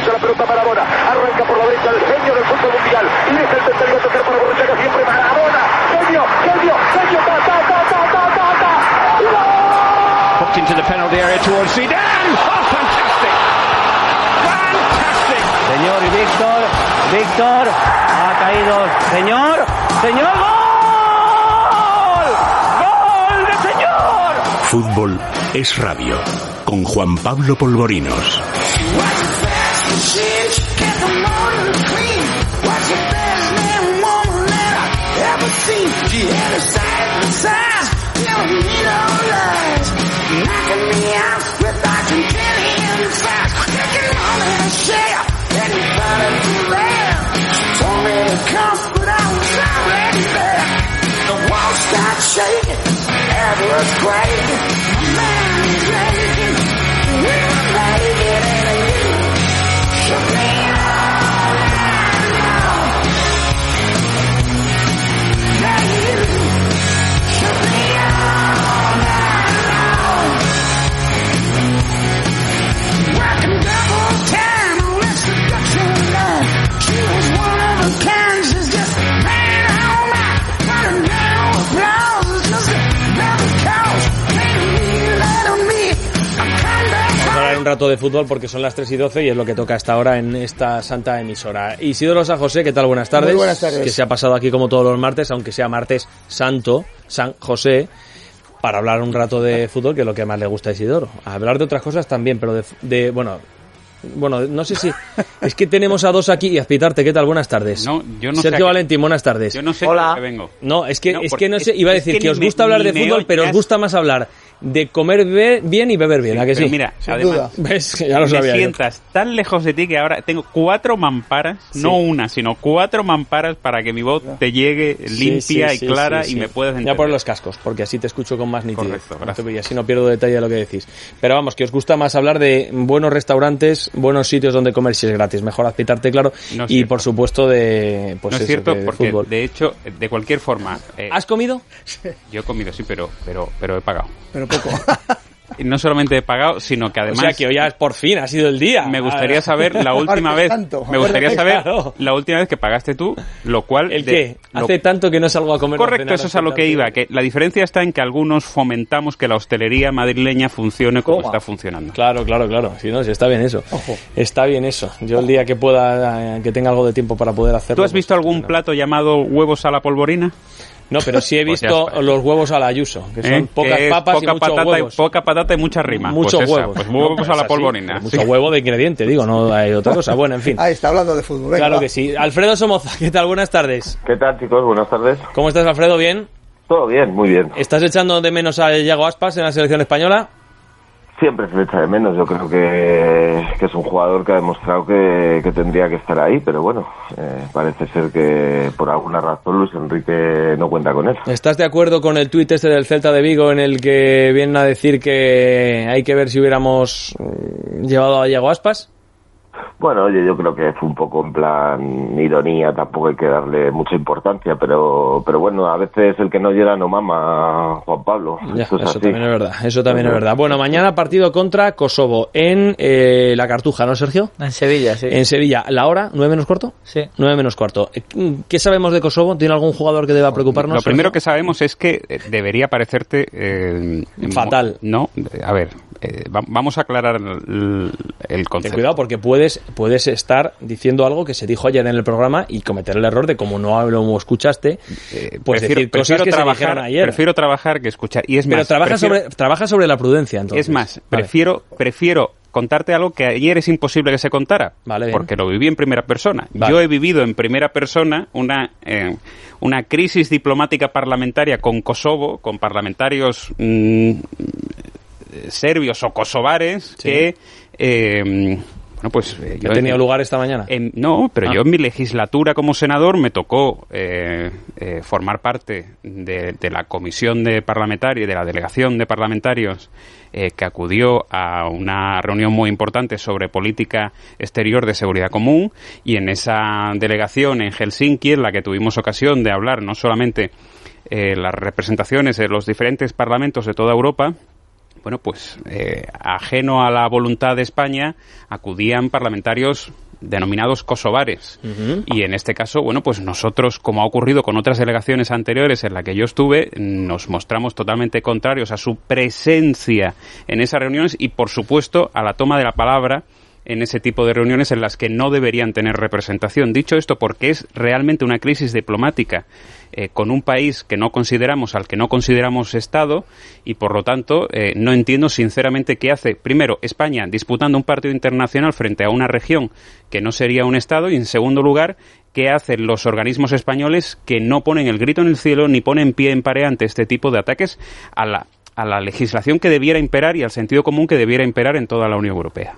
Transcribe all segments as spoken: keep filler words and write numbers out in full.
la pelota Maradona, arranca por la derecha el genio del fútbol mundial, y es el tercero a tocar para Borruchaga, siempre Maradona, genio, genio, genio, ta, ta, ta, ta, ta, ta, ta, hooked into the penalty area towards Zidane. Oh, fantastic, fantastic. Señor y Víctor, Víctor, ha caído, señor, señor, gol, gol de señor. Fútbol es radio, con Juan Pablo Polvorinos. Un rato de fútbol porque son las tres y doce y es lo que toca hasta ahora en esta santa emisora. Isidoro San José, ¿qué tal? Buenas tardes. Muy buenas tardes. Que se ha pasado aquí como todos los martes, aunque sea martes santo, San José, para hablar un rato de fútbol, que es lo que más le gusta a Isidoro. A hablar de otras cosas también, pero de, de bueno... Bueno, no sé si... Es que tenemos a dos aquí y Azpitarte, ¿qué tal? Buenas tardes. No, yo no Sergio sé Valentín, buenas tardes. Yo no sé Hola. qué vengo. No, es que, No, es porque que no sé, es- iba a es decir que que, ni os me- gusta hablar ni de me fútbol, pero os oyes. gusta más hablar de comer be- bien y beber bien, ¿a que sí? Pero mira, Sin además, duda. ¿Ves? Ya lo me sabía yo. sientas tan lejos de ti que ahora tengo cuatro mamparas, Sí. no una, sino cuatro mamparas para que mi voz te llegue limpia Sí, sí, y clara sí, y sí. me puedas entender. Ya por los cascos, porque así te escucho con más nitidez. Correcto, gracias. Y así no pierdo detalle de lo que decís. Pero vamos, que os gusta más hablar de buenos restaurantes, buenos sitios donde comer si es gratis. Mejor Azpitarte, claro. No es y cierto. por supuesto de pues No es eso, cierto, de porque fútbol. de hecho, de cualquier forma, eh, ¿Has comido? yo he comido, sí, pero, pero, pero he pagado. Pero poco. Y no solamente he pagado, sino que además... O sea que hoy ya por fin ha sido el día. Me gustaría saber la última Martes vez, Santo. me gustaría saber Claro. la última vez que pagaste tú, lo cual... ¿El de- qué? lo- Hace tanto que no salgo a comer. o a Correcto, cenar, eso es a lo que Azpitarte. iba, que la diferencia está en que algunos fomentamos que la hostelería madrileña funcione como Toma. está funcionando. Claro, claro, claro. Si no, si está bien eso. Ojo. Está bien eso. Yo el día que pueda, eh, que tenga algo de tiempo para poder hacerlo. ¿Tú has visto pues, algún no. plato llamado huevos a la polvorina? No, pero sí he Pues ya visto está. los huevos a la Ayuso, que son ¿Eh? pocas Que es papas poca y muchos patata huevos. Y, poca patata y mucha rima. Muchos pues esa, huevos. Pues huevos No, a la es así, polvorina. pero Mucho Sí. huevo de ingrediente, digo, no hay otra cosa. Bueno, en fin. Ahí está, hablando de fútbol. Venga, Claro va. que sí. Alfredo Somoza, ¿qué tal? Buenas tardes. ¿Qué tal, chicos? Buenas tardes. ¿Cómo estás, Alfredo? ¿Bien? Todo bien, muy bien. ¿Estás echando de menos a Yago Aspas en la selección española? Siempre se le echa de menos. Yo creo que, que es un jugador que ha demostrado que, que tendría que estar ahí, pero bueno, eh, parece ser que por alguna razón Luis Enrique no cuenta con él. ¿Estás de acuerdo con el tuit este del Celta de Vigo en el que vienen a decir que hay que ver si hubiéramos mm, llevado a Yago Aspas? Bueno, oye, yo creo que fue un poco en plan ironía, tampoco hay que darle mucha importancia, pero pero bueno, a veces el que no llora no mama, Juan Pablo. Ya, Esto es eso así. también es verdad, eso también es Ujú. verdad. Bueno, mañana partido contra Kosovo en eh, la Cartuja, ¿no, Sergio? En Sevilla, sí. En Sevilla. ¿La hora? ¿Nueve menos cuarto? Sí. Nueve menos cuarto. ¿Qué sabemos de Kosovo? ¿Tiene algún jugador que deba preocuparnos? Lo primero Sergio? que sabemos es que eh, debería parecerte... eh, Fatal. No, a ver, eh, va- vamos a aclarar el, el Ten concepto. cuidado porque puedes, puedes estar diciendo algo que se dijo ayer en el programa y cometer el error de como no lo escuchaste, Eh, pues prefiero, decir cosas prefiero que se trabajar, dijeron ayer. Prefiero trabajar que escuchar. Y es Pero más, trabaja, prefiero- sobre, trabaja sobre la prudencia, entonces. Es más, Vale. prefiero, prefiero contarte algo que ayer es imposible que se contara, Vale, bien. porque lo viví en primera persona. Vale. Yo he vivido en primera persona una eh, una crisis diplomática parlamentaria con Kosovo, con parlamentarios mm, serbios o kosovares Sí. que eh, bueno, pues eh, ¿Ha tenido lugar esta mañana? en- no, pero Ah. yo en mi legislatura como senador me tocó eh, eh, formar parte de, de la comisión de parlamentarios, de la delegación de parlamentarios eh, que acudió a una reunión muy importante sobre política exterior de seguridad común, y en esa delegación en Helsinki, en la que tuvimos ocasión de hablar no solamente eh, las representaciones de los diferentes parlamentos de toda Europa, bueno, pues eh, ajeno a la voluntad de España, acudían parlamentarios denominados kosovares. Uh-huh. Y en este caso, bueno, pues nosotros, como ha ocurrido con otras delegaciones anteriores en las que yo estuve, nos mostramos totalmente contrarios a su presencia en esas reuniones y, por supuesto, a la toma de la palabra en ese tipo de reuniones en las que no deberían tener representación. Dicho esto, porque es realmente una crisis diplomática eh, con un país que no consideramos, al que no consideramos Estado, y por lo tanto eh, no entiendo sinceramente qué hace, primero, España disputando un partido internacional frente a una región que no sería un Estado, y en segundo lugar, qué hacen los organismos españoles que no ponen el grito en el cielo ni ponen pie en pared ante este tipo de ataques a la, a la legislación que debiera imperar y al sentido común que debiera imperar en toda la Unión Europea.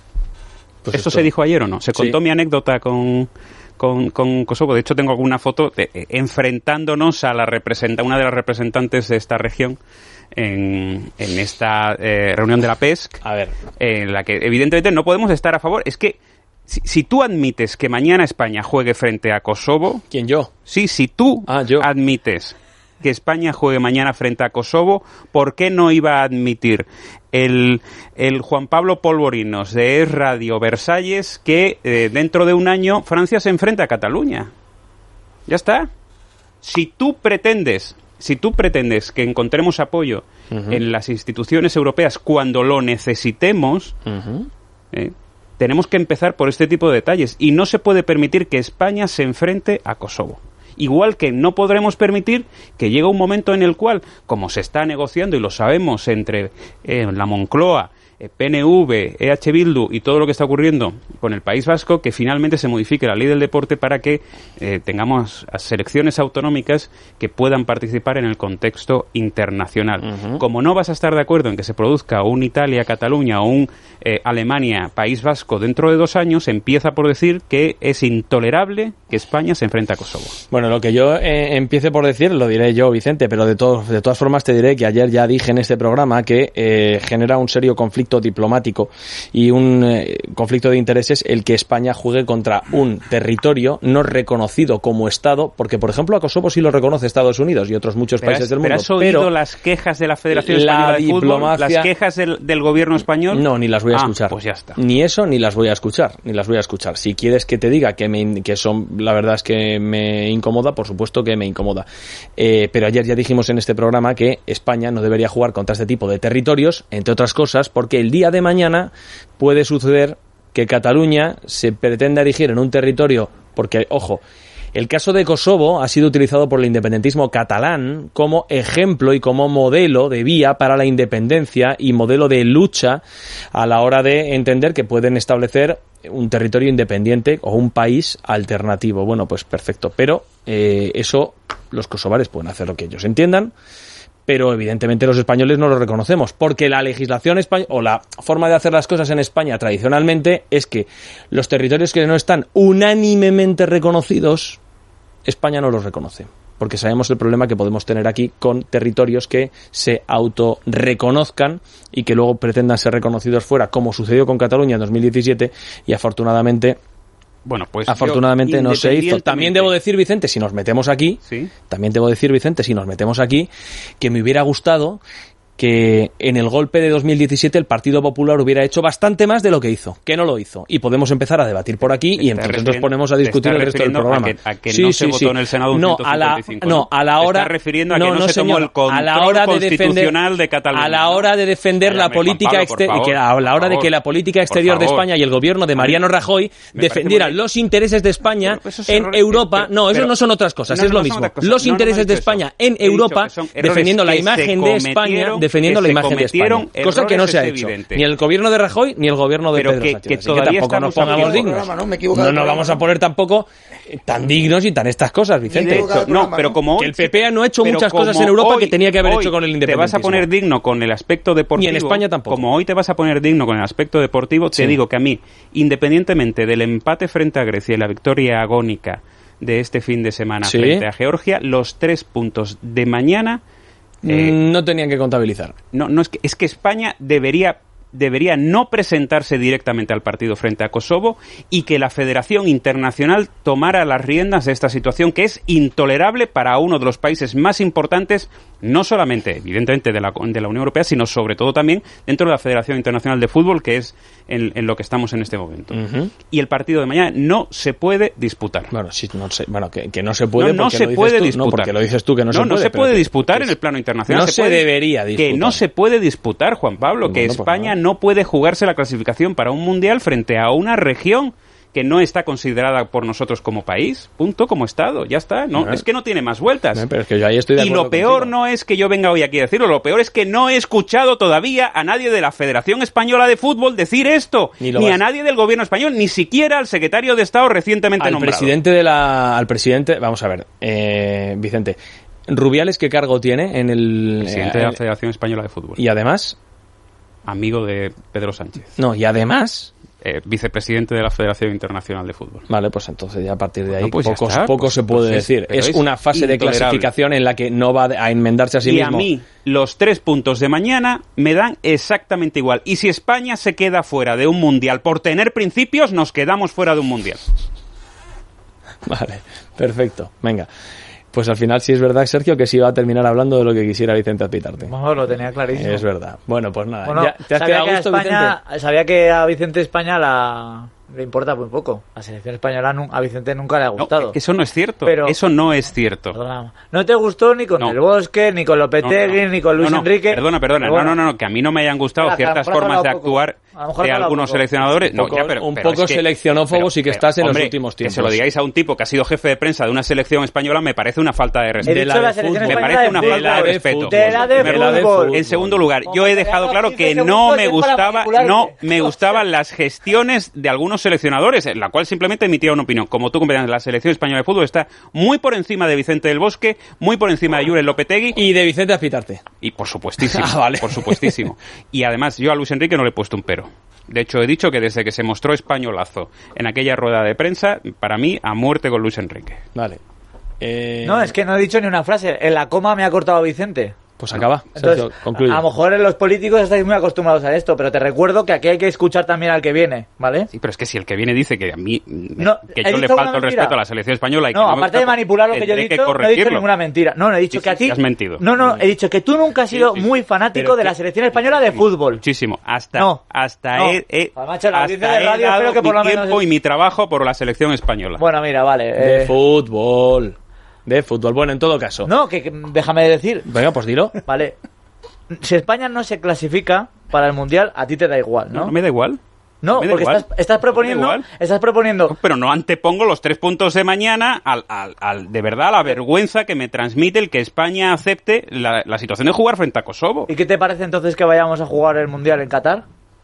Pues ¿Esto esto se dijo ayer o no? Se contó sí. mi anécdota con, con, con Kosovo. De hecho, tengo alguna foto de, eh, enfrentándonos a la representa, una de las representantes de esta región en, en esta eh, reunión de la P E S C, a ver. en la que evidentemente no podemos estar a favor. Es que si, si tú admites que mañana España juegue frente a Kosovo... ¿Quién, yo? Sí, si tú ah, yo. admites que España juegue mañana frente a Kosovo, ¿por qué no iba a admitir el, el Juan Pablo Polvorinos de Es Radio Versalles que eh, dentro de un año Francia se enfrenta a Cataluña? Ya está. Si tú pretendes, si tú pretendes que encontremos apoyo uh-huh. en las instituciones europeas cuando lo necesitemos, uh-huh. eh, tenemos que empezar por este tipo de detalles y no se puede permitir que España se enfrente a Kosovo. Igual que no podremos permitir que llegue un momento en el cual, como se está negociando y lo sabemos entre eh, la Moncloa, eh, P N V, E H Bildu y todo lo que está ocurriendo con el País Vasco, que finalmente se modifique la ley del deporte para que eh, tengamos selecciones autonómicas que puedan participar en el contexto internacional. Uh-huh. Como no vas a estar de acuerdo en que se produzca un Italia-Cataluña o un eh, Alemania-País Vasco dentro de dos años, empieza por decir que es intolerable que España se enfrente a Kosovo. Bueno, lo que yo eh, empiece por decir, lo diré yo, Vicente, pero de, todo, de todas formas te diré que ayer ya dije en este programa que eh, genera un serio conflicto diplomático y un eh, conflicto de intereses el que España juegue contra un territorio no reconocido como Estado, porque por ejemplo a Kosovo sí lo reconoce Estados Unidos y otros muchos pero países has, del mundo. ¿Pero has oído pero las quejas de la Federación Española de Fútbol? ¿Las quejas del, del gobierno español? No, ni las voy a ah, escuchar. Pues ya está. Ni eso ni las voy a escuchar, ni las voy a escuchar. Si quieres que te diga que me, que son, la verdad es que me incomoda, por supuesto que me incomoda. Eh, pero ayer ya dijimos en este programa que España no debería jugar contra este tipo de territorios, entre otras cosas, porque el día de mañana puede suceder que Cataluña se pretenda erigir en un territorio, porque, ojo, el caso de Kosovo ha sido utilizado por el independentismo catalán como ejemplo y como modelo de vía para la independencia y modelo de lucha a la hora de entender que pueden establecer un territorio independiente o un país alternativo. Bueno, pues perfecto, pero eh, eso los kosovares pueden hacer lo que ellos entiendan, pero evidentemente los españoles no lo reconocemos, porque la legislación española, o la forma de hacer las cosas en España tradicionalmente, es que los territorios que no están unánimemente reconocidos, España no los reconoce, porque sabemos el problema que podemos tener aquí con territorios que se autorreconozcan y que luego pretendan ser reconocidos fuera, como sucedió con Cataluña en dos mil diecisiete, y afortunadamente... Bueno, pues afortunadamente no se hizo. También debo decir, Vicente, si nos metemos aquí, ¿sí? También debo decir, Vicente, si nos metemos aquí, que me hubiera gustado que en el golpe de dos mil diecisiete el Partido Popular hubiera hecho bastante más de lo que hizo, que no lo hizo. Y podemos empezar a debatir por aquí y entonces nos ponemos a discutir el resto del programa. A que, a que sí, no sí, se votó sí. en el Senado un no, a la, no, a la hora... Te estás refiriendo a no, que no, no se señor, tomó el control a la hora de constitucional defender, de Cataluña. A la hora de defender Ay, la política exterior, a la hora de que la política exterior de España y el gobierno de Mariano Rajoy defendieran los intereses de España en Europa. No, eso no son otras cosas, es lo mismo. Los intereses de España en Europa defendiendo la imagen de España, defendiendo la imagen de España, cosa que no se ha hecho ni el gobierno de Rajoy ni el gobierno de pero Pedro que, Sánchez. que, que tampoco nos pongamos dignos. No, no nos vamos a poner tampoco tan dignos y tan estas cosas, Vicente. No, pero como que el P P no ha hecho muchas cosas en Europa hoy, que tenía que haber hoy hecho con el independentismo. Te vas a poner digno con el aspecto deportivo. Ni en España tampoco. Como hoy te vas a poner digno con el aspecto deportivo, te sí. digo que a mí, independientemente del empate frente a Grecia y la victoria agónica de este fin de semana ¿Sí? frente a Georgia, los tres puntos de mañana Eh, no tenían que contabilizar. No, no es que es que España debería debería no presentarse directamente al partido frente a Kosovo y que la Federación Internacional tomara las riendas de esta situación que es intolerable para uno de los países más importantes no solamente, evidentemente, de la, de la Unión Europea, sino sobre todo también dentro de la Federación Internacional de Fútbol, que es en, en lo que estamos en este momento. Uh-huh. Y el partido de mañana no se puede disputar. Bueno, sí, no sé, bueno que, que no se puede. No, no porque se lo puede tú, disputar. No, porque lo dices tú que no, no se puede. No se puede que, disputar pues, en el plano internacional. No se, se puede, debería disputar. Que no se puede disputar, Juan Pablo, que bueno, España pues, no puede jugarse la clasificación para un mundial frente a una región que no está considerada por nosotros como país, punto, como Estado, ya está, no, no es que no tiene más vueltas. No, pero es que yo ahí estoy de y acuerdo lo peor contigo. no es que yo venga hoy aquí a decirlo, lo peor es que no he escuchado todavía a nadie de la Federación Española de Fútbol decir esto, ni, ni a nadie del gobierno español, ni siquiera al secretario de Estado recientemente al nombrado. Presidente de la, al presidente, vamos a ver, eh, Vicente, ¿Rubiales qué cargo tiene en el... Presidente eh, de la Federación Española de Fútbol. Y además... Amigo de Pedro Sánchez. No, y además... Eh, vicepresidente de la Federación Internacional de Fútbol. Vale, pues entonces ya a partir de ahí no, pues poco, está, poco pues, se puede pues decir. Es, es una fase de clasificación en la que no va a enmendarse a sí y mismo. Y a mí los tres puntos de mañana me dan exactamente igual. Y si España se queda fuera de un mundial por tener principios, nos quedamos fuera de un mundial. Vale, perfecto. Venga. Pues al final sí es verdad, Sergio, que sí iba a terminar hablando de lo que quisiera Vicente Azpitarte. No, lo tenía clarísimo. Es verdad. Bueno, pues nada. Bueno, ¿Ya, ¿Te has sabía quedado que a gusto, España, Vicente? Sabía que a Vicente España la... le importa muy poco. La selección española a Vicente nunca le ha gustado. No, eso no es cierto. Pero, eso no es cierto. Perdona, no te gustó ni con no. el Bosque, ni con Lopetegui, no, no. ni con Luis no, no. Enrique. Perdona, perdona. Bueno, no, no, no, que a mí no me hayan gustado Espera, ciertas formas de actuar de algunos seleccionadores. Un poco, no, ya, pero, un pero poco es que, seleccionófobo pero, sí que pero, estás en hombre, los últimos tiempos. Que se lo digáis a un tipo que ha sido jefe de prensa de una selección española me parece una falta de respeto. He dicho la selección me española parece una de falta de, de respeto. De la de fútbol. fútbol. En segundo lugar, yo he dejado claro que no me gustaba, no me gustaban las gestiones de algunos seleccionadores, en la cual simplemente emitía una opinión. Como tú comprendes, la selección española de fútbol está muy por encima de Vicente del Bosque, muy por encima de Julen Lopetegui y de Vicente Azpitarte. Y por supuestísimo, ah, vale. por supuestísimo. Y además yo a Luis Enrique no le he puesto un pero. De hecho, he dicho que desde que se mostró españolazo en aquella rueda de prensa, para mí, a muerte con Luis Enrique. Vale. Eh... No, es que no he dicho ni una frase. En la coma me ha cortado Vicente. Pues acaba. Entonces, Sergio, concluye. A lo mejor los políticos estáis muy acostumbrados a esto, pero te recuerdo que aquí hay que escuchar también al que viene, ¿vale? Sí, pero es que si el que viene dice que a mí no, que yo le falto el respeto a la selección española y no, que no aparte me gusta, de manipular lo que yo he dicho, no he dicho ninguna mentira. No, no he dicho sí, que a ti... Sí, has mentido. No, no, he dicho que tú nunca has sido sí, sí. muy fanático pero de que... la selección española de fútbol. Muchísimo. Hasta, no, hasta no. he, he, Macho, la hasta de radio, he dado que por mi lo menos tiempo es... y mi trabajo por la selección española. Bueno, mira, vale. De eh... fútbol. De fútbol. Bueno, en todo caso. No, que, que déjame decir. Venga, pues dilo. Vale. Si España no se clasifica para el Mundial, a ti te da igual, ¿no? No, no me da igual. No, me porque igual. estás, estás proponiendo... Estás proponiendo... No, pero no antepongo los tres puntos de mañana al, al, al de verdad, la vergüenza que me transmite el que España acepte la, la situación de jugar frente a Kosovo. ¿Y qué te parece entonces que vayamos a jugar el Mundial en Qatar?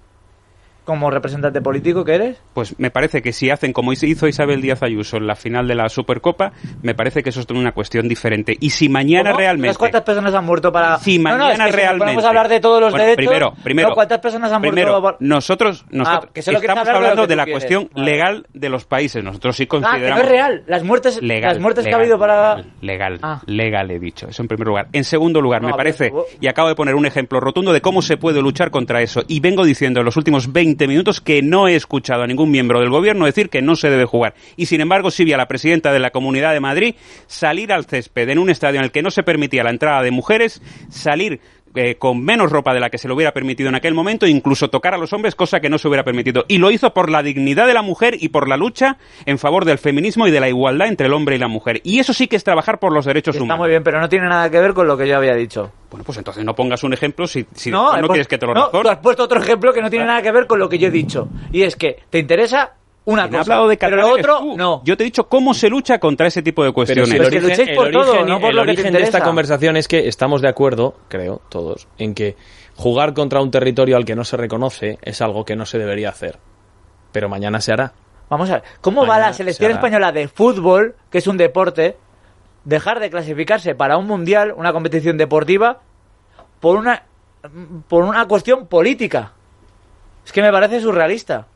¿Como representante político que eres? Pues me parece que si hacen como hizo Isabel Díaz Ayuso en la final de la Supercopa, me parece que eso es una cuestión diferente. Y si mañana ¿Cómo? realmente... ¿Cuántas personas han muerto para...? Si mañana no, no, es que realmente... Si podemos hablar de todos los bueno, derechos... Primero, primero... No, ¿cuántas personas han primero, muerto para...? Nosotros, nosotros ah, que solo estamos hablando de, de la quieres. cuestión vale. legal de los países. Nosotros sí consideramos... Ah, que no es real. Las muertes, legal, las muertes legal, que ha habido para... Legal, legal, ah. legal he dicho. Eso en primer lugar. En segundo lugar, no, me parece, ver, y acabo de poner un ejemplo rotundo de cómo se puede luchar contra eso. Y vengo diciendo en los últimos veinte minutos que no he escuchado a ningún miembro del gobierno decir que no se debe jugar. Y sin embargo, sí vi a la presidenta de la Comunidad de Madrid salir al césped en un estadio en el que no se permitía la entrada de mujeres, salir eh, con menos ropa de la que se le hubiera permitido en aquel momento, e incluso tocar a los hombres, cosa que no se hubiera permitido. Y lo hizo por la dignidad de la mujer y por la lucha en favor del feminismo y de la igualdad entre el hombre y la mujer. Y eso sí que es trabajar por los derechos Está humanos. Está muy bien, pero no tiene nada que ver con lo que yo había dicho. Bueno, pues entonces no pongas un ejemplo si, si no, no pues, quieres que te lo no, razone. Tú has puesto otro ejemplo que no tiene nada que ver con lo que yo he dicho. Y es que te interesa una cosa, hablado de pero lo otro tú. no. Yo te he dicho cómo se lucha contra ese tipo de cuestiones. Pero si el pues origen, que por el origen, todo, no por el lo que origen te de esta interesa. conversación es que estamos de acuerdo, creo, todos, en que jugar contra un territorio al que no se reconoce es algo que no se debería hacer. Pero mañana se hará. Vamos a ver, ¿cómo mañana va la selección española de fútbol, que es un deporte, dejar de clasificarse para un mundial, una competición deportiva, por una por una cuestión política? Es que me parece surrealista.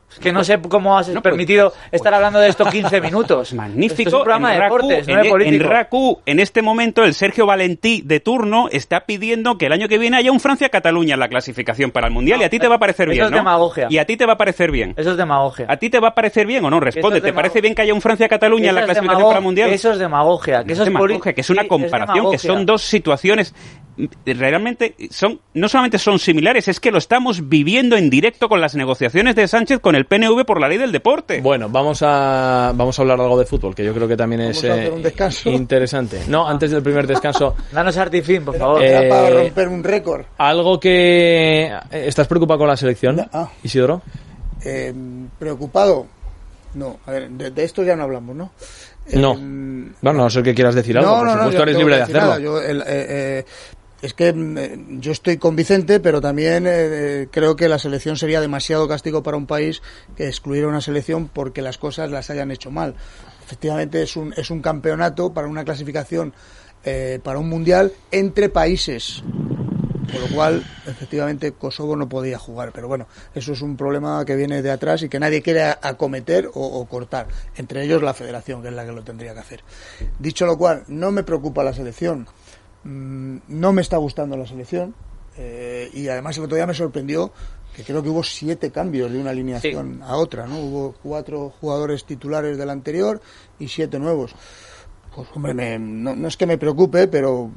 Es que no sé cómo has No, pues, permitido pues, estar hablando de esto quince minutos. Magnífico. Esto es un programa en de Raku, deportes, no en, de político. en Raku, en este momento, el Sergio Valentí de turno está pidiendo que el año que viene haya un Francia-Cataluña en la clasificación para el Mundial, y a ti te va a parecer Eso bien, es ¿no? demagogia. Y a ti te va a parecer bien. Eso es demagogia. ¿A ti te va a parecer bien o no? Responde, Eso es ¿te demago- parece bien que haya un Francia-Cataluña en la Eso es clasificación demago- para el Mundial? Eso es demagogia. Que No eso es es poli- demagogia, que es una Sí, comparación, que son demagogia. dos situaciones realmente son no solamente son similares, es que lo estamos viviendo en directo con las negociaciones de Sánchez con el P N V por la ley del deporte. Bueno, vamos a vamos a hablar algo de fútbol, que yo creo que también es Vamos a hacer eh, un descanso. interesante. No, antes del primer descanso, Danos Artifin, por favor. Eh, Era para romper un récord. algo que... ¿Estás preocupado con la selección, Ah. Isidoro? Eh, ¿Preocupado? No, a ver, de, de esto ya no hablamos, ¿no? Eh, No. Bueno, a no ser que quieras decir algo, no, por no, no, supuesto yo eres no libre de tengo que decir hacerlo. nada. Yo, el, eh, eh, es que eh, yo estoy con Vicente, pero también eh, creo que la selección sería demasiado castigo para un país que excluyera una selección porque las cosas las hayan hecho mal. Efectivamente es un, es un campeonato para una clasificación eh, para un mundial entre países. Con lo cual, efectivamente, Kosovo no podía jugar. Pero bueno, eso es un problema que viene de atrás y que nadie quiere acometer o, o cortar. Entre ellos la federación, que es la que lo tendría que hacer. Dicho lo cual, no me preocupa la selección. Mm, no me está gustando la selección. Eh, y además el otro día me sorprendió que creo que hubo siete cambios de una alineación a otra, ¿no? Hubo cuatro jugadores titulares del anterior y siete nuevos. Pues hombre, me- no, no es que me preocupe, pero...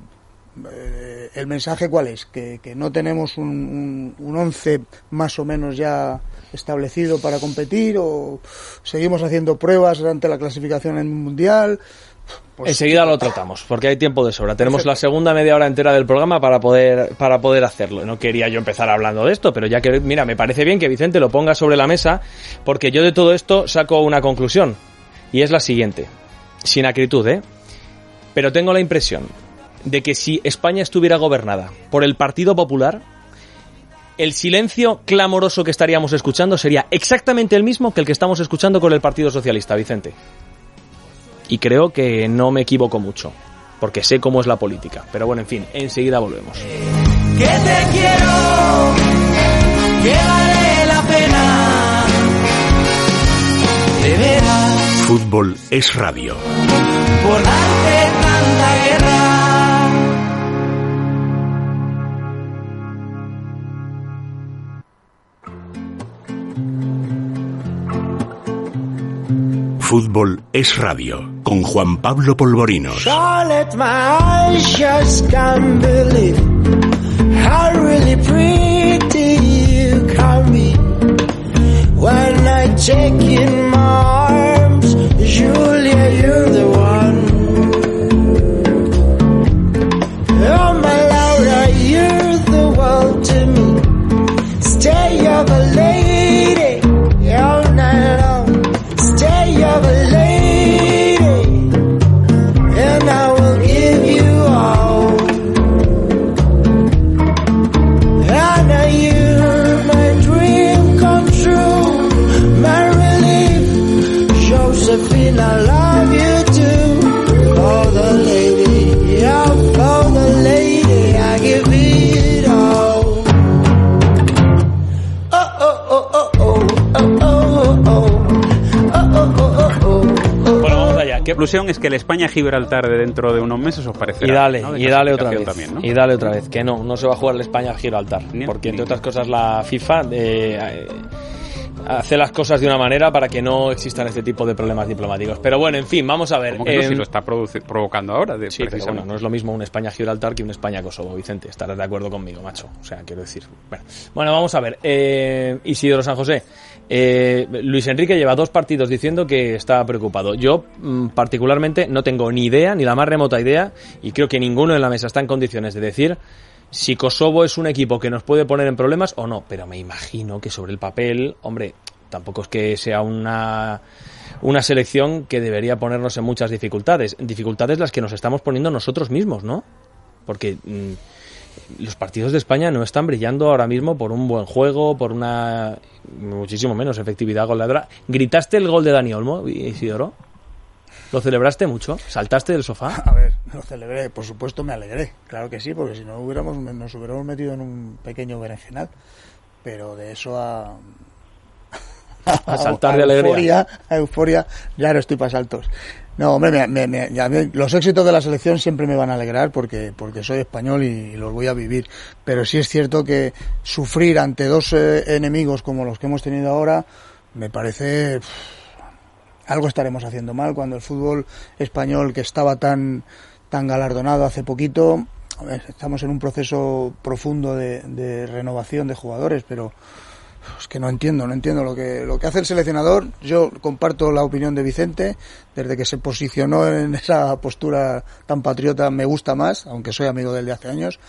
Eh, el mensaje cuál es, que, que no tenemos un, un, un once más o menos ya establecido para competir, o seguimos haciendo pruebas ante la clasificación en el mundial. Pues, Enseguida lo tratamos, porque hay tiempo de sobra. Tenemos la segunda media hora entera del programa para poder para poder hacerlo. No quería yo empezar hablando de esto, pero ya que, mira, me parece bien que Vicente lo ponga sobre la mesa, porque yo de todo esto saco una conclusión, y es la siguiente, sin acritud, ¿eh? Pero tengo la impresión de que si España estuviera gobernada por el Partido Popular, el silencio clamoroso que estaríamos escuchando sería exactamente el mismo que el que estamos escuchando con el Partido Socialista, Vicente. Y creo que no me equivoco mucho, porque sé cómo es la política. Pero bueno, en fin, enseguida volvemos. Que te quiero, que vale la pena, de veras, Fútbol es radio. por darte tanta guerra. Fútbol es radio. Con Juan Pablo Polvorinos. Charlotte, my eyes just can't believe how really pretty you can be. When I take you in my arms, Julia, you're the one. Oh, my Laura, you're the world to me. Stay of a lady, all night long. Stay of a lady, and I will give you all. I know you're my dream come true, my relief. Josephine, I love you too. For the lady, yeah, for the lady, I give it all. Oh, oh, oh, oh, oh, oh, oh, oh. Bueno, vamos allá. ¿Qué La conclusión es que el España-Gibraltar de dentro de unos meses os parecerá. Y dale, ¿no? De y dale otra clasificación vez. También, ¿no? Y dale otra vez. Que no, no se va a jugar el España-Gibraltar. Ni- Porque, entre ni- otras cosas, la FIFA eh, eh, hace las cosas de una manera para que no existan este tipo de problemas diplomáticos. Pero bueno, en fin, vamos a ver. Como que no, Eh, si lo está produci- provocando ahora, de, Sí, pero precisamente. bueno, no es lo mismo un España-Gibraltar que un España-Kosovo, Vicente. Estarás de acuerdo conmigo, macho. O sea, quiero decir. Bueno, bueno vamos a ver. Eh, Isidoro San José. Eh, Luis Enrique lleva dos partidos diciendo que está preocupado. Yo, mm, particularmente, no tengo ni idea, ni la más remota idea, y creo que ninguno en la mesa está en condiciones de decir si Kosovo es un equipo que nos puede poner en problemas o no. Pero me imagino que sobre el papel, hombre, tampoco es que sea una... una selección que debería ponernos en muchas dificultades. Dificultades las que nos estamos poniendo nosotros mismos, ¿no? Porque mmm, los partidos de España no están brillando ahora mismo por un buen juego, por una muchísimo menos efectividad goleadora. ¿Gritaste el gol de Dani Olmo, Isidoro? ¿Lo celebraste mucho? ¿Saltaste del sofá? A ver, lo celebré, por supuesto me alegré, claro que sí, porque si no hubiéramos, nos hubiéramos metido en un pequeño berenjenal, pero de eso a... a saltar a, de alegría. Euforia, a euforia, ya no estoy para saltos. No, hombre, me, me, me, ya me, los éxitos de la selección siempre me van a alegrar porque, porque soy español y, y los voy a vivir. Pero sí es cierto que sufrir ante dos eh, enemigos como los que hemos tenido ahora, me parece... Pff, algo estaremos haciendo mal cuando el fútbol español, que estaba tan, tan galardonado hace poquito, estamos en un proceso profundo de, de renovación de jugadores, pero... Es que no entiendo, no entiendo lo que lo que hace el seleccionador. Yo comparto la opinión de Vicente, desde que se posicionó en esa postura tan patriota me gusta más, aunque soy amigo de él de hace años,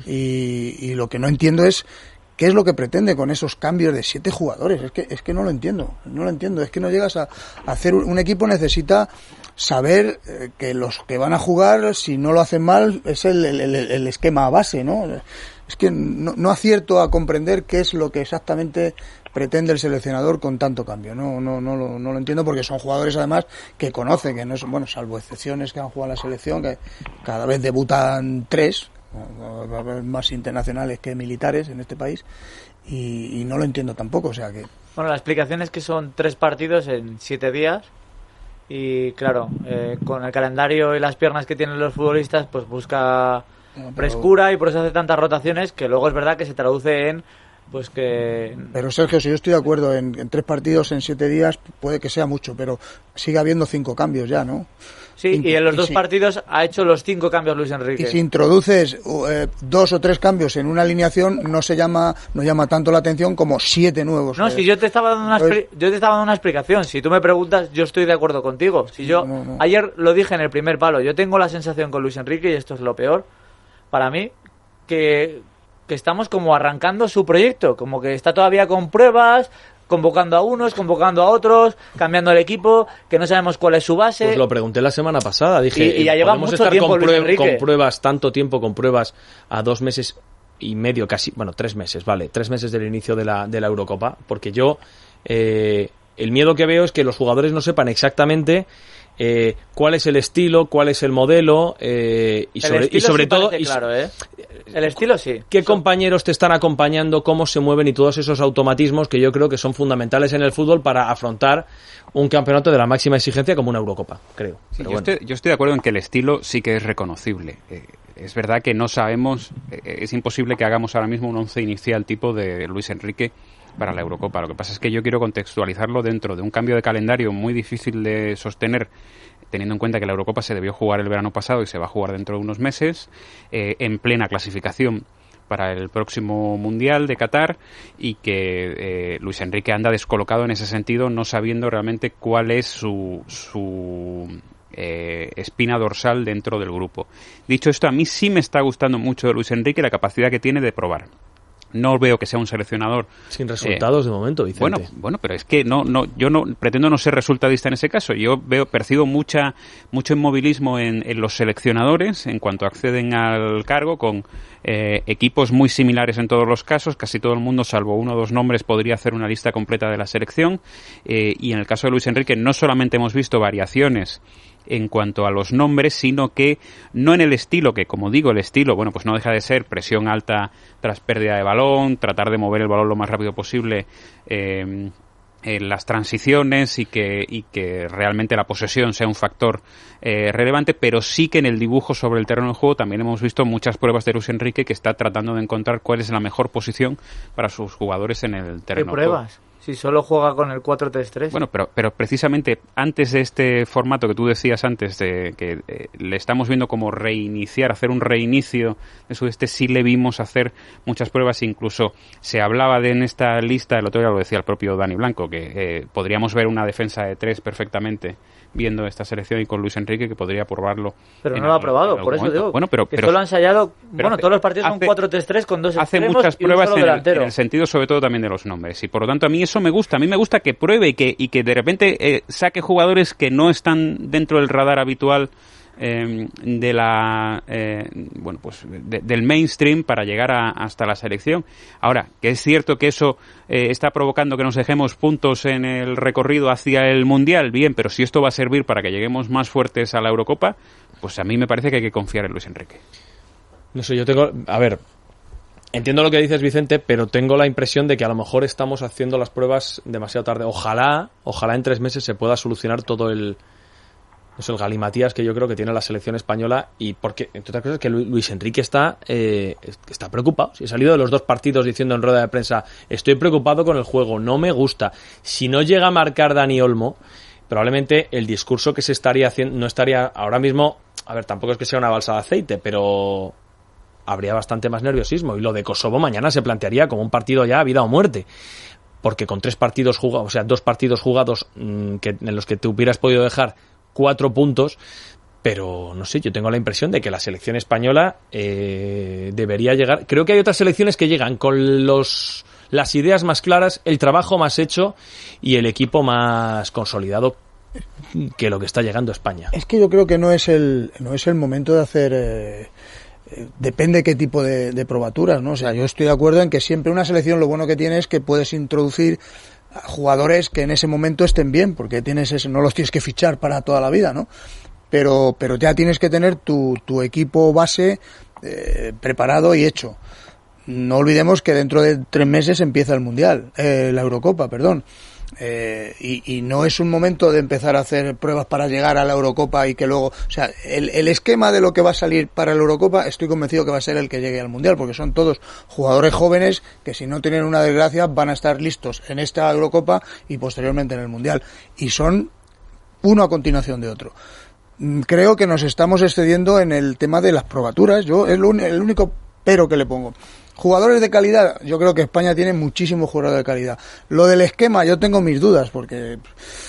y, y lo que no entiendo es qué es lo que pretende con esos cambios de siete jugadores. Es que es que no lo entiendo, no lo entiendo. Es que no llegas a, a hacer un, un equipo necesita saber eh, que los que van a jugar, si no lo hacen mal, es el, el, el, el esquema base, ¿no? Es que no, no acierto a comprender qué es lo que exactamente pretende el seleccionador con tanto cambio. No, no, no, lo, no lo entiendo porque son jugadores además que conocen, que no son, bueno, salvo excepciones que han jugado en la selección, que cada vez debutan tres, más internacionales que militares en este país, y, y no lo entiendo tampoco, o sea que... Bueno, la explicación es que son tres partidos en siete días y claro, eh, con el calendario y las piernas que tienen los futbolistas, pues busca... Pero, frescura y por eso hace tantas rotaciones que luego es verdad que se traduce en pues que... Pero Sergio, si yo estoy de acuerdo en, en tres partidos en siete días puede que sea mucho, pero sigue habiendo cinco cambios ya, ¿no? Sí, cinco, y en los y dos si, partidos ha hecho los cinco cambios Luis Enrique. Y si introduces eh, dos o tres cambios en una alineación no se llama no llama tanto la atención como siete nuevos. No, eh. si yo te estaba dando una pues, yo te estaba dando una explicación, si tú me preguntas yo estoy de acuerdo contigo. Si yo no, no. Ayer lo dije en el primer palo, yo tengo la sensación con Luis Enrique y esto es lo peor para mí, que, que estamos como arrancando su proyecto, como que está todavía con pruebas, convocando a unos, convocando a otros, cambiando el equipo, que no sabemos cuál es su base. Pues lo pregunté la semana pasada, dije, y, y ya lleva mucho estar tiempo con, Luis Enrique. con pruebas, tanto tiempo con pruebas a dos meses y medio, casi, bueno, tres meses, vale, tres meses del inicio de la, de la Eurocopa, porque yo, eh, el miedo que veo es que los jugadores no sepan exactamente Eh, cuál es el estilo, cuál es el modelo eh, y, sobre, el y sobre sí todo y, claro, ¿eh? El estilo sí. Qué compañeros te están acompañando, cómo se mueven y todos esos automatismos que yo creo que son fundamentales en el fútbol para afrontar un campeonato de la máxima exigencia como una Eurocopa, creo. Sí, Pero yo, bueno. estoy, yo estoy de acuerdo en que el estilo sí que es reconocible. Eh, es verdad que no sabemos, eh, es imposible que hagamos ahora mismo un once inicial tipo de Luis Enrique para la Eurocopa. Lo que pasa es que yo quiero contextualizarlo dentro de un cambio de calendario muy difícil de sostener, teniendo en cuenta que la Eurocopa se debió jugar el verano pasado y se va a jugar dentro de unos meses, eh, en plena clasificación para el próximo Mundial de Qatar, y que eh, Luis Enrique anda descolocado en ese sentido, no sabiendo realmente cuál es su... su Eh, espina dorsal dentro del grupo. Dicho esto, a mí sí me está gustando mucho de Luis Enrique la capacidad que tiene de probar. No veo que sea un seleccionador sin resultados eh, de momento, Vicente. Bueno, bueno, pero es que no, no, yo no pretendo no ser resultadista en ese caso. Yo veo, percibo mucha, mucho inmovilismo en, en los seleccionadores en cuanto acceden al cargo, con eh, equipos muy similares en todos los casos. Casi todo el mundo, salvo uno o dos nombres, podría hacer una lista completa de la selección. Eh, y en el caso de Luis Enrique, no solamente hemos visto variaciones en cuanto a los nombres, sino que no en el estilo, que como digo, el estilo, bueno, pues no deja de ser presión alta tras pérdida de balón, tratar de mover el balón lo más rápido posible eh, en las transiciones y que, y que realmente la posesión sea un factor eh, relevante, pero sí que en el dibujo sobre el terreno de juego también hemos visto muchas pruebas de Luis Enrique que está tratando de encontrar cuál es la mejor posición para sus jugadores en el terreno de juego. ¿Qué pruebas? Si solo juega con el cuatro tres tres. Bueno, pero, pero precisamente antes de este formato que tú decías antes, de que eh, le estamos viendo como reiniciar, hacer un reinicio de su este, sí le vimos hacer muchas pruebas, incluso se hablaba de en esta lista, el otro día lo decía el propio Dani Blanco, que eh, podríamos ver una defensa de tres perfectamente viendo esta selección y con Luis Enrique que podría probarlo. Pero no lo ha probado, por eso momento. digo. Bueno, pero, que pero, solo ha ensayado, bueno, hace, todos los partidos hace, son cuatro tres tres con dos hace extremos muchas y un pruebas solo en el, delantero. en el sentido sobre todo también de los nombres, y por lo tanto a mí eso me gusta, a mí me gusta que pruebe y que, y que de repente eh, saque jugadores que no están dentro del radar habitual eh, de la eh, bueno pues de, del mainstream para llegar a, hasta la selección. Ahora, que es cierto que eso eh, está provocando que nos dejemos puntos en el recorrido hacia el Mundial, bien, pero si esto va a servir para que lleguemos más fuertes a la Eurocopa, pues a mí me parece que hay que confiar en Luis Enrique. No sé, yo tengo, a ver, entiendo lo que dices, Vicente, pero tengo la impresión de que a lo mejor estamos haciendo las pruebas demasiado tarde. Ojalá, ojalá en tres meses se pueda solucionar todo el, no sé, el galimatías que yo creo que tiene la selección española, y porque, entre otras cosas, que Luis Enrique está, eh, está preocupado. Si he salido de los dos partidos diciendo en rueda de prensa, estoy preocupado con el juego, no me gusta. Si no llega a marcar Dani Olmo, probablemente el discurso que se estaría haciendo, no estaría ahora mismo, a ver, tampoco es que sea una balsa de aceite, pero habría bastante más nerviosismo, y lo de Kosovo mañana se plantearía como un partido ya a vida o muerte, porque con tres partidos jugados, o sea, dos partidos jugados mmm, que, en los que te hubieras podido dejar cuatro puntos, pero no sé, yo tengo la impresión de que la selección española eh, debería llegar. Creo que hay otras selecciones que llegan con los las ideas más claras, el trabajo más hecho y el equipo más consolidado que lo que está llegando a España. Es que yo creo que no es el no es el momento de hacer eh, eh, depende qué tipo de, de probaturas, ¿no? O sea, yo estoy de acuerdo en que siempre una selección lo bueno que tiene es que puedes introducir jugadores que en ese momento estén bien, porque tienes ese, no los tienes que fichar para toda la vida, ¿no? Pero pero ya tienes que tener tu, tu equipo base eh, preparado y hecho. No olvidemos que dentro de tres meses empieza el Mundial, eh, la Eurocopa, perdón. Eh, y, y no es un momento de empezar a hacer pruebas para llegar a la Eurocopa y que luego, o sea, el, el esquema de lo que va a salir para la Eurocopa estoy convencido que va a ser el que llegue al Mundial, porque son todos jugadores jóvenes que si no tienen una desgracia van a estar listos en esta Eurocopa y posteriormente en el Mundial, y son uno a continuación de otro. Creo que nos estamos excediendo en el tema de las probaturas. Yo es lo, el único pero que le pongo. Jugadores de calidad, yo creo que España tiene muchísimos jugadores de calidad. Lo del esquema, yo tengo mis dudas, porque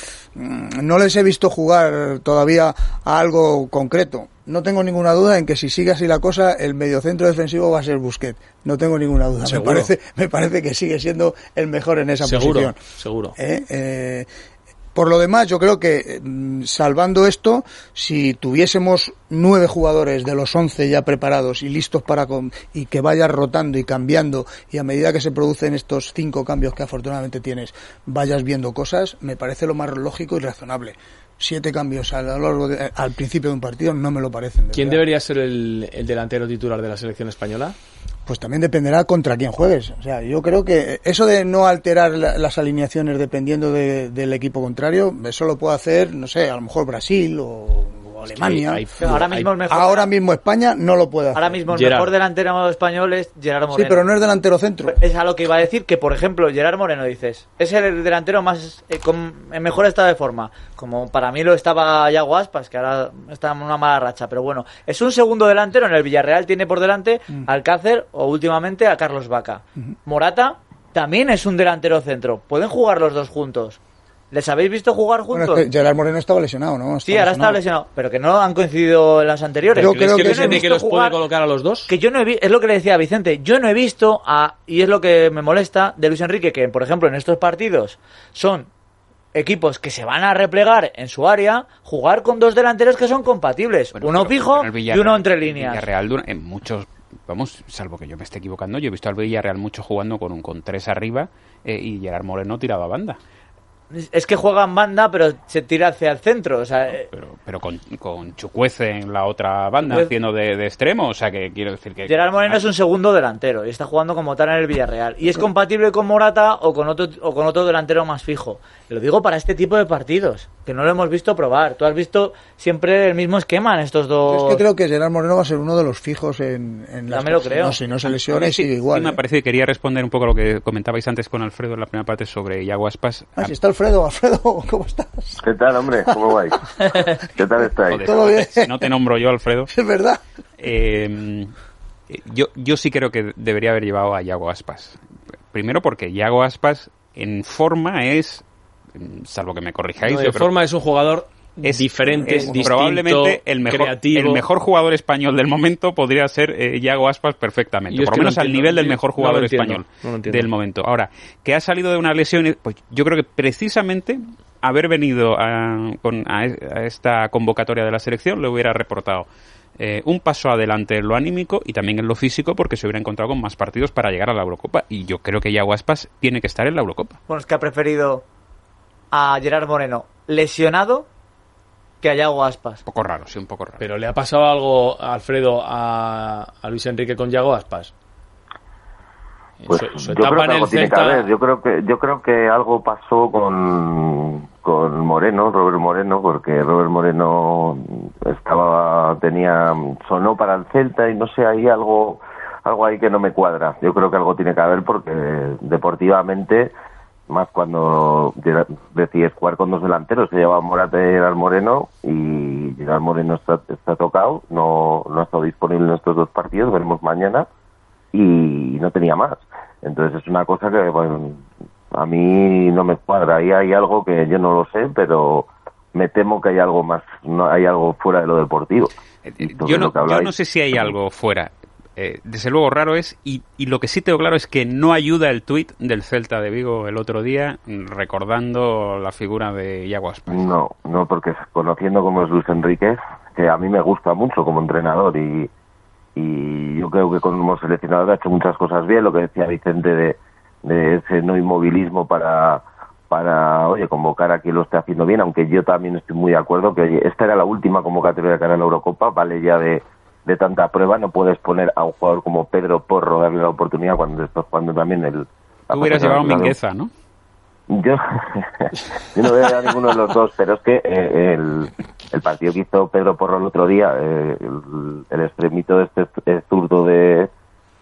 no les he visto jugar todavía a algo concreto. No tengo ninguna duda en que si sigue así la cosa, el mediocentro defensivo va a ser Busquets. No tengo ninguna duda. Me parece, me parece que sigue siendo el mejor en esa seguro, posición. Seguro, seguro. ¿Eh? Eh, Por lo demás, yo creo que, salvando esto, si tuviésemos nueve jugadores de los once ya preparados y listos para con, y que vayas rotando y cambiando, y a medida que se producen estos cinco cambios que afortunadamente tienes, vayas viendo cosas, me parece lo más lógico y razonable. Siete cambios a lo largo de, al principio de un partido no me lo parecen. De ¿Quién verdad. debería ser el, el delantero titular de la selección española? Pues también dependerá contra quién juegues. O sea, yo creo que eso de no alterar la, las alineaciones dependiendo de, del equipo contrario, eso lo puede hacer, no sé, a lo mejor Brasil o, o Alemania. Es que hay, hay, ahora mismo, el mejor, ahora mismo España no lo puede hacer. Ahora mismo el Gerard. mejor delantero español es Gerard Moreno. Sí, pero no es delantero centro. Es a lo que iba a decir, que por ejemplo Gerard Moreno, dices, es el delantero más eh, con, en mejor estado de forma, como para mí lo estaba Yago Aspas, que ahora está en una mala racha, pero bueno, es un segundo delantero. En el Villarreal tiene por delante mm. a Alcácer o últimamente a Carlos Vaca. Uh-huh. Morata también es un delantero centro, pueden jugar los dos juntos. ¿Les habéis visto jugar juntos? Bueno, es que Gerard Moreno estaba lesionado, ¿no? Está sí, ahora lesionado. está lesionado, pero que no han coincidido en las anteriores. Yo creo que, que, no que los puede colocar a los dos. Que yo no he vi- es lo que le decía a Vicente, yo no he visto a, y es lo que me molesta de Luis Enrique, que por ejemplo en estos partidos son equipos que se van a replegar en su área, jugar con dos delanteros que son compatibles, bueno, uno pero, fijo pero y uno entre líneas. Villarreal en muchos, vamos, salvo que yo me esté equivocando, yo he visto al Villarreal mucho jugando con un con tres arriba eh, y Gerard Moreno tiraba banda. Es que juega en banda, pero se tira hacia el centro, o sea... No, pero pero con, con Chukwueze en la otra banda, pues, haciendo de, de extremo, o sea, que quiero decir que... Gerard Moreno es un segundo delantero y está jugando como tal en el Villarreal. Y es compatible con Morata o con otro o con otro delantero más fijo. Lo digo para este tipo de partidos, que no lo hemos visto probar. Tú has visto siempre el mismo esquema en estos dos... Yo es que creo que Gerard Moreno va a ser uno de los fijos en, en las... Ya me lo creo. No, si no se lesiona y sigue igual. Sí, me ¿eh? parece que quería responder un poco a lo que comentabais antes con Alfredo en la primera parte sobre Yago Aspas. Ah, si está Alfredo. Alfredo, ¿cómo estás? ¿Qué tal, hombre? ¿Cómo vais? ¿Qué tal estáis? Joder, ¿Todo bien? Si no te nombro yo, Alfredo. Es verdad. Eh, yo, yo sí creo que debería haber llevado a Yago Aspas. Primero porque Yago Aspas en forma es, salvo que me corrijáis... No, yo en creo, forma es un jugador... Es diferente, es distinto, probablemente el mejor, creativo. el mejor jugador español del momento podría ser eh, Yago Aspas perfectamente, Yo por lo menos al nivel del mejor jugador no español no del momento. Ahora, que ha salido de una lesión, pues yo creo que precisamente haber venido a, con, a, a esta convocatoria de la selección le hubiera reportado eh, un paso adelante en lo anímico y también en lo físico, porque se hubiera encontrado con más partidos para llegar a la Eurocopa, y yo creo que Yago Aspas tiene que estar en la Eurocopa. Bueno, es que ha preferido a Gerard Moreno lesionado que a Yago Aspas. Un poco raro, sí, un poco raro. Pero ¿le ha pasado algo, Alfredo, a, a Luis Enrique con Yago Aspas? Pues su, su yo creo etapa que en el algo tiene que Celta... haber. Yo creo que yo creo que algo pasó con con Moreno, Robert Moreno, porque Robert Moreno estaba tenía sonó para el Celta y no sé, hay algo algo ahí que no me cuadra. Yo creo que algo tiene que haber porque deportivamente, más cuando decides jugar con dos delanteros, se lleva Morata y Gerard Moreno, y Gerard Moreno está, está tocado, no, no ha estado disponible en estos dos partidos, veremos mañana, y no tenía más. Entonces es una cosa que, bueno, a mí no me cuadra. Ahí hay algo que yo no lo sé, pero me temo que hay algo más, no hay algo fuera de lo deportivo. Yo no, yo no sé si hay algo fuera. Eh, desde luego raro es, y, y lo que sí tengo claro es que no ayuda el tuit del Celta de Vigo el otro día recordando la figura de Iago Aspas. No, no, porque conociendo cómo es Luis Enrique, que a mí me gusta mucho como entrenador, y, y yo creo que como seleccionador ha hecho muchas cosas bien, lo que decía Vicente de, de ese no inmovilismo para, para, oye, convocar a quien lo esté haciendo bien, aunque yo también estoy muy de acuerdo que, oye, esta era la última convocatoria de cara a la Eurocopa, vale ya de de tanta prueba, no puedes poner a un jugador como Pedro Porro, darle la oportunidad cuando estás jugando también el... Tú hubieras llevado a Mingueza, ¿no? Yo, yo no veo a ninguno de los dos, pero es que eh, el, el partido que hizo Pedro Porro el otro día, eh, el, el extremito de este eh, zurdo de,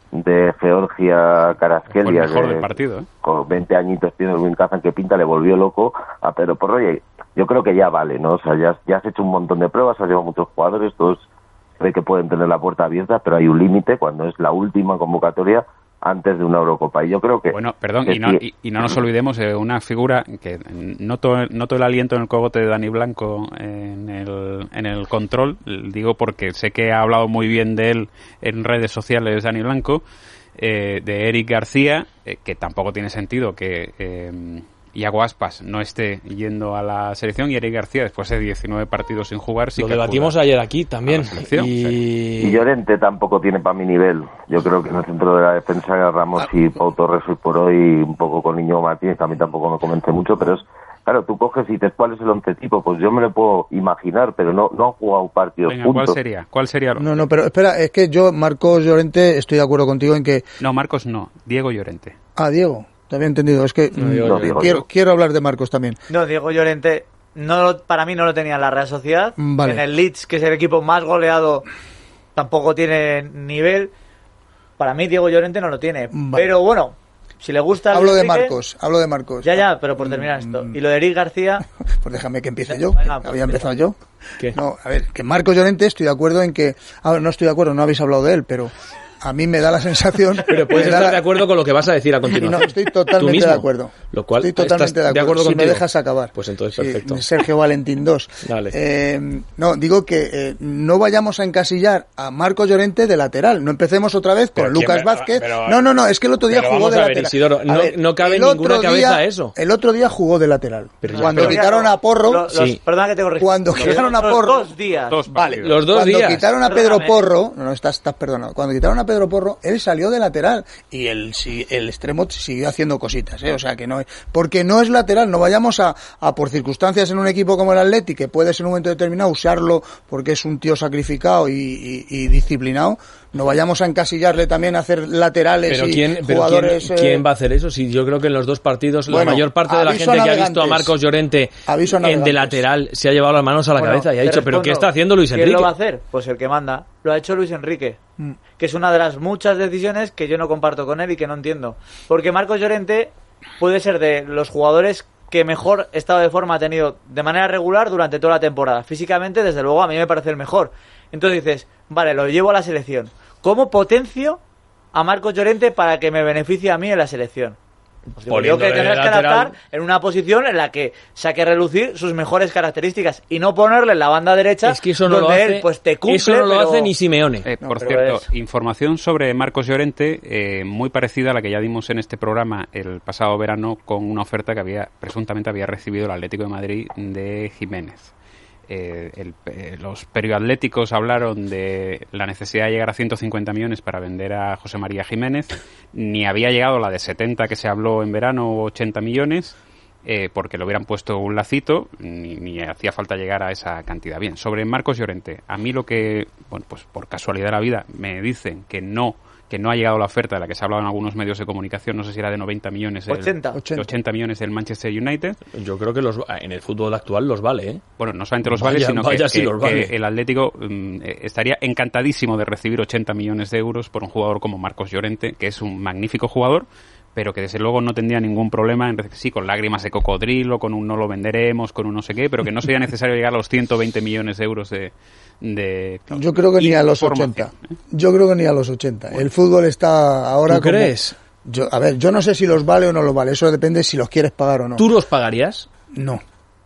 de Georgia Karaskelia, el mejor que, del partido, ¿eh? Con veinte añitos tiene el Wincazan que pinta, le volvió loco a Pedro Porro, y yo creo que ya vale, ¿no? O sea, ya, ya has hecho un montón de pruebas, has llevado muchos jugadores, todos cree que pueden tener la puerta abierta, pero hay un límite cuando es la última convocatoria antes de una Eurocopa. Y yo creo que... Bueno, perdón, y no, y, y no nos olvidemos de una figura que noto, noto el aliento en el cogote de Dani Blanco en el, en el control, digo porque sé que ha hablado muy bien de él en redes sociales Dani Blanco, eh, de Eric García, eh, que tampoco tiene sentido que... Eh, Iago Aspas no esté yendo a la selección, y Eric García, después de diecinueve partidos sin jugar, sí lo que debatimos ayer aquí también. Y... y Llorente tampoco tiene para mi nivel. Yo creo que en el centro de la defensa Ramos y Pau Torres hoy por hoy, un poco con Íñigo Martínez, a mí tampoco me convence mucho, pero es... Claro, tú coges y dices, ¿cuál es el once tipo? Pues yo me lo puedo imaginar, pero no, no han jugado partidos Venga, juntos. ¿cuál sería? ¿Cuál sería? No, no, pero espera, es que yo, Marcos Llorente, estoy de acuerdo contigo en que... No, Marcos no, Diego Llorente. Ah, Diego. Te había entendido, es que no, Diego, no, quiero, quiero hablar de Marcos también. No, Diego Llorente, no, para mí no lo tenía en la Real Sociedad. Vale. En el Leeds, que es el equipo más goleado, tampoco tiene nivel. Para mí Diego Llorente no lo tiene. Vale. Pero bueno, si le gusta... Hablo de Enrique, Marcos, hablo de Marcos. Ya, ya, pero por terminar esto. Y lo de Eric García... Pues déjame que empiece yo, Venga, pues había empezado yo. ¿Qué? No, a ver, que Marcos Llorente, estoy de acuerdo en que... Ah, no estoy de acuerdo, no habéis hablado de él, pero... A mí me da la sensación... Pero puedes estar la... de acuerdo con lo que vas a decir a continuación. No, estoy totalmente de acuerdo. Lo cual, estoy totalmente de acuerdo. de acuerdo si contigo? me dejas acabar. Pues entonces perfecto. Sí, Sergio Valentín dos. Dale. Eh, no, digo que eh, no vayamos a encasillar a Marcos Llorente de lateral. No empecemos otra vez con pero Lucas quién, Vázquez. pero, no, no, no, es que el otro día jugó de a ver, lateral. Isidoro, no, ver, no cabe en ninguna cabeza día, eso. El otro día jugó de lateral. Pero cuando pero, quitaron a Porro... Los, sí. Perdona que te corrija. Cuando los quitaron a Porro... Dos días. Dos vale, los dos cuando días. quitaron a Pedro Perdóname. Porro... No, no, estás, estás perdonado. Cuando quitaron a Pedro Porro, él salió de lateral. Y el, el extremo siguió haciendo cositas, ¿eh? O sea que no es, porque no es lateral, no vayamos a, a por circunstancias en un equipo como el Atleti, que puedes en un momento determinado usarlo porque es un tío sacrificado y, y, y disciplinado, no vayamos a encasillarle también a hacer laterales pero y quién, pero jugadores... ¿quién, ¿quién va a hacer eso? Si yo creo que en los dos partidos Bueno, la mayor parte de la gente que ha visto a Marcos Llorente en de lateral se ha llevado las manos a la Bueno, cabeza y ha dicho, ¿pero respondo, qué está haciendo Luis Enrique? ¿Quién lo va a hacer? Pues el que manda. Lo ha hecho Luis Enrique. Mm. Que es una de las muchas decisiones que yo no comparto con él y que no entiendo. Porque Marcos Llorente puede ser de los jugadores que mejor estado de forma ha tenido de manera regular durante toda la temporada. Físicamente, desde luego, a mí me parece el mejor. Entonces dices, vale, lo llevo a la selección. ¿Cómo potencio a Marcos Llorente para que me beneficie a mí en la selección? Pues digo, yo que tendrás que adaptar en una posición en la que saque a relucir sus mejores características y no ponerle en la banda derecha, es que eso no donde lo hace, él pues te cumple, eso no lo pero... hace ni Simeone. Eh, No, por pero cierto, es- información sobre Marcos Llorente, eh, muy parecida a la que ya dimos en este programa el pasado verano con una oferta que había presuntamente había recibido el Atlético de Madrid de Jiménez. Eh, el, eh, los periodistas hablaron de la necesidad de llegar a ciento cincuenta millones para vender a José María Jiménez, ni había llegado la de setenta que se habló en verano, o ochenta millones, eh, porque le hubieran puesto un lacito, ni, ni hacía falta llegar a esa cantidad. Bien, sobre Marcos Llorente, a mí lo que, bueno, pues por casualidad de la vida, me dicen que no que no ha llegado la oferta de la que se ha hablado en algunos medios de comunicación, no sé si era de noventa millones. ochenta. El, de ochenta millones del Manchester United. Yo creo que los en el fútbol actual los vale, ¿eh? Bueno, no solamente los vaya, vale, sino vaya que, si que, los vale. que el Atlético um, estaría encantadísimo de recibir ochenta millones de euros por un jugador como Marcos Llorente, que es un magnífico jugador, pero que desde luego no tendría ningún problema en sí, con lágrimas de cocodrilo, con un no lo venderemos, con un no sé qué, pero que no sería necesario llegar a los ciento veinte millones de euros de... de Yo creo que ni a los ochenta. ¿eh? Yo creo que ni a los ochenta. Bueno. El fútbol está ahora ¿Tú como... crees? Yo, a ver, yo no sé si los vale o no los vale. Eso depende si los quieres pagar o no. ¿Tú los pagarías? No.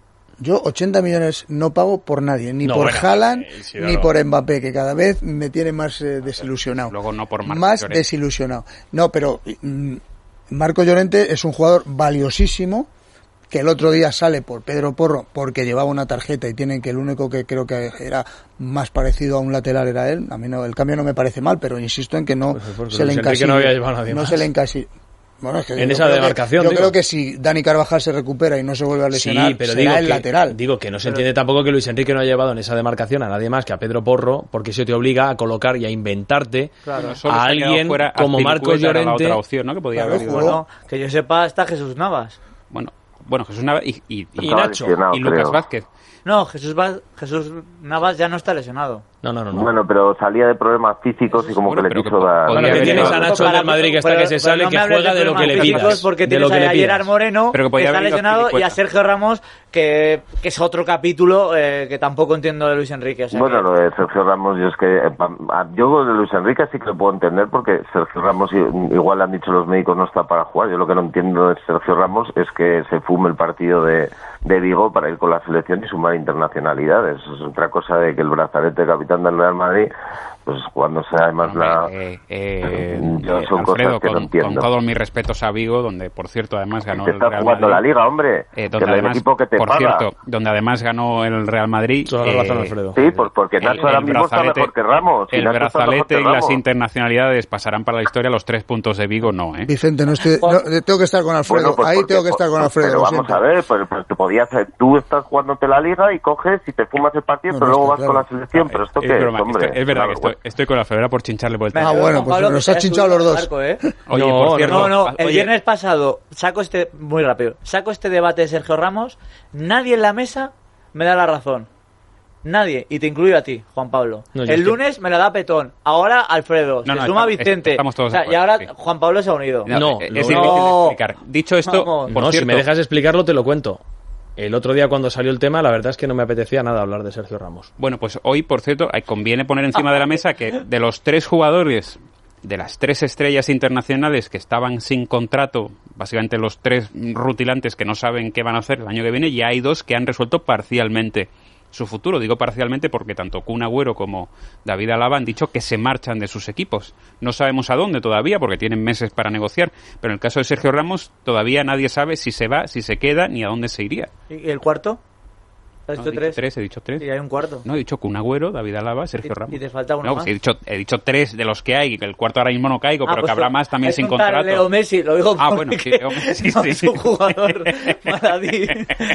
Yo ochenta millones no pago por nadie. Ni no, por bueno, Haaland, eh, sí, ni no. por Mbappé, que cada vez me tiene más eh, desilusionado. Luego no por Marcos Más Llorente. desilusionado. No, pero mm, Marco Llorente es un jugador valiosísimo, que el otro día sale por Pedro Porro porque llevaba una tarjeta y tienen que el único que creo que era más parecido a un lateral era él. A mí no, el cambio no me parece mal, pero insisto en que no pues se le encasilla. No había llevado a nadie no más. se le encasilla. Bueno, es que en yo esa creo demarcación que, yo digo. creo que si Dani Carvajal se recupera y no se vuelve a lesionar, sí, pero será digo el que, lateral. Digo que no se entiende tampoco que Luis Enrique no haya llevado en esa demarcación a nadie más que a Pedro Porro, porque eso te obliga a colocar y a inventarte Claro, a alguien fuera como Marcos Llorente. La otra opción, ¿no? Que podía Claro, haber ido. Bueno, que yo sepa, está Jesús Navas. Bueno, bueno, Jesús Navas y, y, Y Estaba Nacho, lesionado, y Lucas creo. Vázquez. No, Jesús, Va- Jesús Navas ya no está lesionado. No, no, no. no. Bueno, pero salía de problemas físicos y como Bueno, que pero le que quiso dar... podría Bueno, que haber tienes ido- a Nacho Para- del Madrid que está pero- que se pero sale, no que me hables juega de lo que le problemas pidas. físicos porque De tienes lo que le a pidas. Gerard Moreno, Pero que que podía está haber ido lesionado, y a Azpilicueta. Sergio Ramos, que, que es otro capítulo eh, que tampoco entiendo de Luis Enrique. O sea Bueno, que- lo de Sergio Ramos, yo es que eh, pa- a- yo de Luis Enrique sí que lo puedo entender porque Sergio Ramos, i- igual le han dicho los médicos, no está para jugar. Yo lo que no entiendo de Sergio Ramos es que se fume el partido de, de Vigo para ir con la selección y sumar internacionalidades. Es otra cosa de que el brazalete de capitán del Real Madrid, pues cuando sea además Hombre, la... eh, eh, yo eh, son Alfredo, cosas que con, no entiendo. con todos mis respetos a Vigo, donde por cierto además ganó que el está Real jugando Madrid. la Liga, hombre. Eh, que donde el además, equipo que te por paga. cierto, donde además ganó el Real Madrid. Toda la razón, Alfredo. Sí, por- porque el- Nacho ahora el mismo está brazalete- mejor que Ramos. y El Nacho está mejor brazalete que y las Ramos. internacionalidades pasarán para la historia. Los tres puntos de Vigo no, ¿eh? Vicente, no estoy, no, tengo que estar con Alfredo. Bueno, pues Ahí porque- tengo que estar con pues- Alfredo. Pero lo vamos siento. a ver, pues, pues te podías, tú estás jugándote la Liga y coges y te fumas el partido, No, pero no, luego está vas con claro. la selección. Pero esto Es qué es, broma, hombre. estoy- es verdad Claro, que estoy, estoy con Alfredo, era por chincharle por el Venga, tema. Ah, bueno, Juan pues Pablo, nos que ha se ha chinchado subido los al dos. barco, ¿eh? Oye, No, por cierto, No, no, ah, el oye, viernes pasado saco este, muy rápido, saco este debate de Sergio Ramos, nadie en la mesa me da la razón. Nadie, y te incluyo a ti, Juan Pablo. No, yo el es que- lunes me la da Petón, ahora Alfredo, No, se no, suma estamos- Vicente, estamos todos O sea, de y acuerdo, ahora sí. Juan Pablo se ha unido. No, es lo- difícil no. de explicar. Dicho esto, Vamos. por No, cierto, si me dejas explicarlo te lo cuento. El otro día cuando salió el tema, la verdad es que no me apetecía nada hablar de Sergio Ramos. bueno, pues hoy, por cierto, eh, conviene poner encima de la mesa que de los tres jugadores, de las tres estrellas internacionales que estaban sin contrato, básicamente los tres rutilantes que no saben qué van a hacer el año que viene, ya hay dos que han resuelto parcialmente su futuro. Digo parcialmente porque tanto Kun Agüero como David Alaba han dicho que se marchan de sus equipos. No sabemos a dónde todavía porque tienen meses para negociar, pero en el caso de Sergio Ramos todavía nadie sabe si se va, si se queda, ni a dónde se iría. ¿Y el cuarto? ¿Has No, dicho he dicho tres? tres, he dicho tres. Y hay un cuarto. No, he dicho Kun Agüero, David Alaba, Sergio Y- Ramos. y te falta uno no, más. pues he dicho, he dicho tres de los que hay, que el cuarto ahora mismo no caigo, Ah, pero pues que habrá tú- más también hay sin que contar a contrato. Leo Messi, lo digo Ah, porque bueno, sí, Leo Messi, no sí. es un jugador baladí.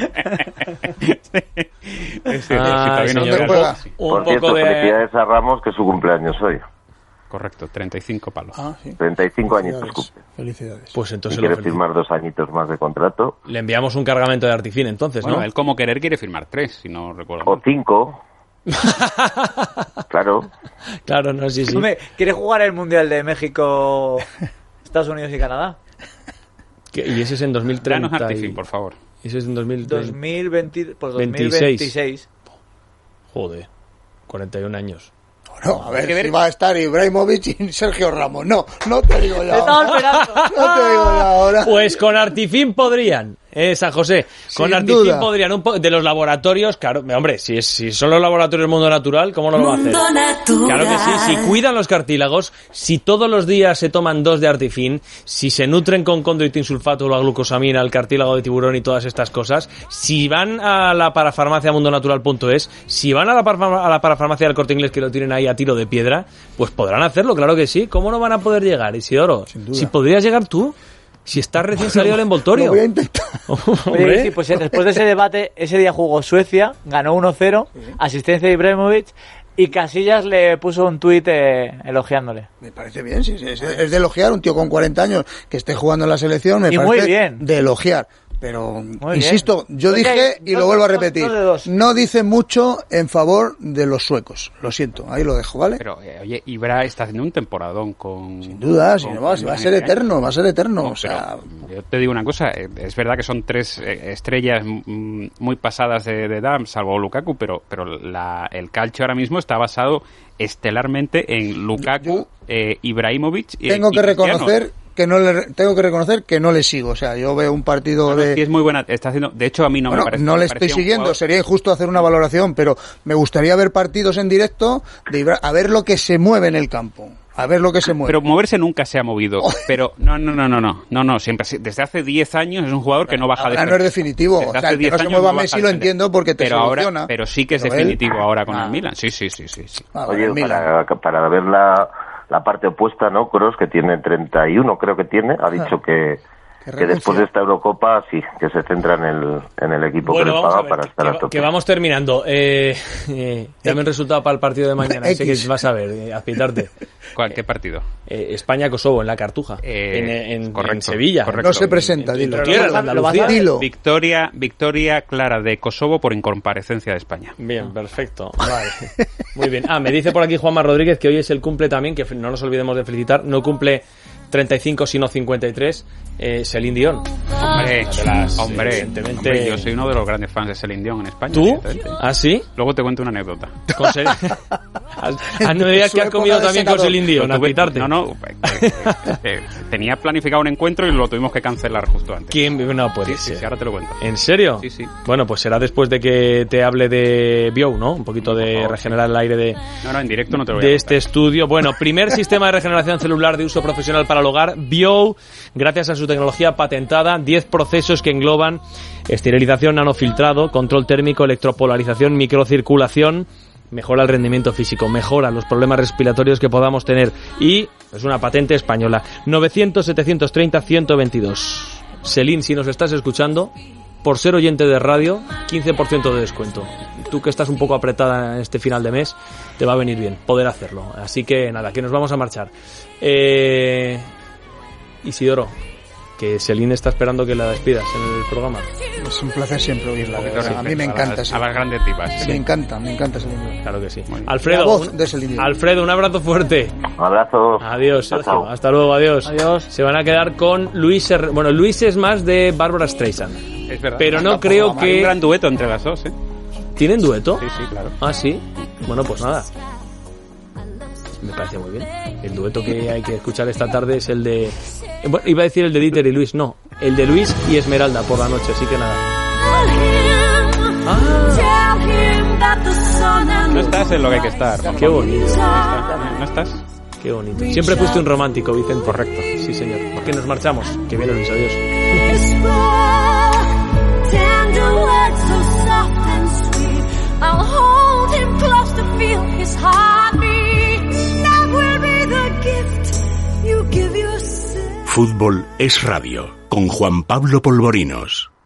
Es cierto, Ah, sí, todavía no señor. llega. juega? Sí, Un Por poco cierto, de... felicidades a Ramos, que es su cumpleaños hoy. correcto, treinta y cinco palos. Ah, sí. treinta y cinco añitos Felicidades. cumple. Felicidades. Pues Y entonces lo quiere felicito. firmar dos añitos más de contrato. Le enviamos un cargamento de Artifin entonces, Bueno, ¿no? él como querer quiere firmar tres, si no recuerdo O mal. cinco. Claro. Claro, no, sí, sí. Hombre, ¿quiere jugar el Mundial de México, Estados Unidos y Canadá? Que- Y ese es en dos mil treinta. Danos Artifin, y- por favor. Ese es en dos mil treinta. dos mil veinte, pues veintiséis. dos mil veintiséis. Joder, cuarenta y un años. No, a ver si va a estar Ibrahimovic y Sergio Ramos. No, no te digo ya. Te estaba ahora. esperando. No te digo ya ahora. Pues con Artifin podrían, eh, San José. Con Sin Artifin duda. podrían. Un po- de los laboratorios, claro, hombre, si, es, si son los laboratorios Mundo Natural, ¿cómo no lo va a hacer? Claro que sí, si cuidan los cartílagos, si todos los días se toman dos de Artifin, si se nutren con condroitin sulfato o la glucosamina, el cartílago de tiburón y todas estas cosas, si van a la parafarmacia mundonatural punto es, si van a la, parfa- a la parafarmacia del Corte Inglés que lo tienen ahí a tiro de piedra, pues podrán hacerlo, claro que sí. ¿Cómo no van a poder llegar, Isidoro? duda. Si podrías llegar tú, si estás recién salido del envoltorio. Lo voy a intentar. Hombre. Oye, sí, pues eh, después de ese debate, ese día jugó Suecia, ganó uno cero, asistencia de Ibrahimovic, Y Casillas le puso un tuit eh, elogiándole. Me parece bien, sí, sí, es, es de elogiar un tío con cuarenta años que esté jugando en la selección, me y parece muy bien. de elogiar. Pero, muy insisto, bien. yo Oye, dije, y dos, lo vuelvo a dos, repetir, dos de dos. no dice mucho en favor de los suecos. Lo siento, ahí lo dejo, ¿vale? Pero, eh, oye, Ibra está haciendo un temporadón con... Sin duda, si con- no, va, si va a con ser este año. eterno, va a ser eterno. No, o sea, pero yo te digo una cosa, eh, es verdad que son tres eh, estrellas mm, muy pasadas de, de edad, salvo Lukaku, pero pero la, el calcio ahora mismo está basado estelarmente en Lukaku, eh, Ibrahimovic y tengo y que Cristiano. reconocer que no le tengo que reconocer que no le sigo. O sea, yo veo un partido No, no, de... sí es muy buena, está haciendo, de hecho a mí no Bueno, me parece. no me le estoy parecía un siguiendo, jugador- sería injusto hacer una valoración, pero me gustaría ver partidos en directo, de Ibra- a ver lo que se mueve en el campo, a ver lo que se mueve. Pero moverse nunca se ha movido. Pero no, no, no, no, no, no, no, siempre, desde hace diez años es un jugador que no baja de Ahora no es definitivo, Desde o sea, hace el que diez no se años mueva no baja Messi de lo defender. entiendo porque te pero ahora, soluciona. pero sí que es Pero él- definitivo ahora con Ah. el Milan. Sí, sí, sí, sí, sí. Ah, vale, Oye, el Milan. para, para ver la, la parte opuesta, ¿no? Kroos, que tiene treinta y uno, creo que tiene, ha dicho que, Que que después renuncia. de esta Eurocopa, sí, que se centra en el, en el equipo Bueno, que les vamos a paga ver, para que, estar a que- tope. que vamos terminando. Eh, eh, dame el resultado para el partido de mañana. Sé X. que vas a ver, eh, azpitarte. ¿Cuál, ¿Qué partido? Eh, España-Kosovo en la Cartuja, Eh, en, en- correcto, en Sevilla. correcto. No se presenta, En- en dilo. tu tierra, en ¿Lo vas a- Andalucía. lo vas a- Dilo. Victoria, victoria clara de Kosovo por incomparecencia de España. Bien, perfecto. Vale. Muy bien. Ah, me dice por aquí Juanma Rodríguez que hoy es el cumple también, que no nos olvidemos de felicitar. No cumple treinta y cinco sino cincuenta y tres, eh, Celine Dion. Hombre, de las, hombre, evidentemente- hombre, yo soy uno de los grandes fans de Celine Dion en España. ¿Tú? evidentemente. ¿Ah, sí? Luego te cuento una anécdota. Con Cel- Ah, no me digas que has Su comido época de también con senador. Celine Dion, Lo tuve- azpitarte. no, no, eh, eh, eh, tenía planificado un encuentro y lo tuvimos que cancelar justo antes. ¿Quién? No puede Sí, sí, ser. sí, ahora te lo cuento. ¿En serio? Sí, sí. Bueno, pues será después de que te hable de Bio, ¿no? Un poquito Por de favor, regenerar el aire de, No, no, en directo no te lo voy a de contar. este estudio. Bueno, primer sistema de regeneración celular de uso profesional para el hogar, Bio, gracias a su tecnología patentada, diez procesos que engloban esterilización nanofiltrado, control térmico, electropolarización, microcirculación, mejora el rendimiento físico, mejora los problemas respiratorios que podamos tener y es una patente española. novecientos setecientos treinta ciento veintidós. Celine, si nos estás escuchando, por ser oyente de radio, quince por ciento de descuento. Tú que estás un poco apretada en este final de mes, te va a venir bien poder hacerlo. Así que nada, que nos vamos a marchar. Eh... Isidoro, que Celine está esperando que la despidas en el programa. Es un placer siempre oírla. de Poquito verdad. A mí me respeto encanta. las- sí. A las grandes divas. Me encanta, me encanta ese libro. Claro que sí. Muy bien. Alfredo, La voz un- de Celine Dion. Alfredo, un abrazo fuerte. Un abrazo. Adiós, Chao, Sergio. chao. Hasta luego, adiós. Adiós. Se van a quedar con Luis. Her- Bueno, Luis es más de Bárbara Streisand. Es verdad. Pero no Hay creo un que... gran dueto entre las dos, ¿eh? ¿Tienen dueto? Sí, sí, claro. Ah, sí. Bueno, pues nada. Me parece muy bien. El dueto que hay que escuchar esta tarde es el de... eh, Bueno, iba a decir el de Dieter y Luis, no. El de Luis y Esmeralda por la noche, así que nada. No estás en lo que hay que estar. Juan Qué Pablo. bonito. No estás. ¿No estás? Qué bonito. Siempre fuiste un romántico, Vicente. Correcto. Sí, señor. Porque nos marchamos. Que viene Luis, adiós. Tender words so soft and sweet. I'll hold him close to feel his heartbeat. That will be the gift you give yourself. Fútbol es radio con Juan Pablo Polvorinos.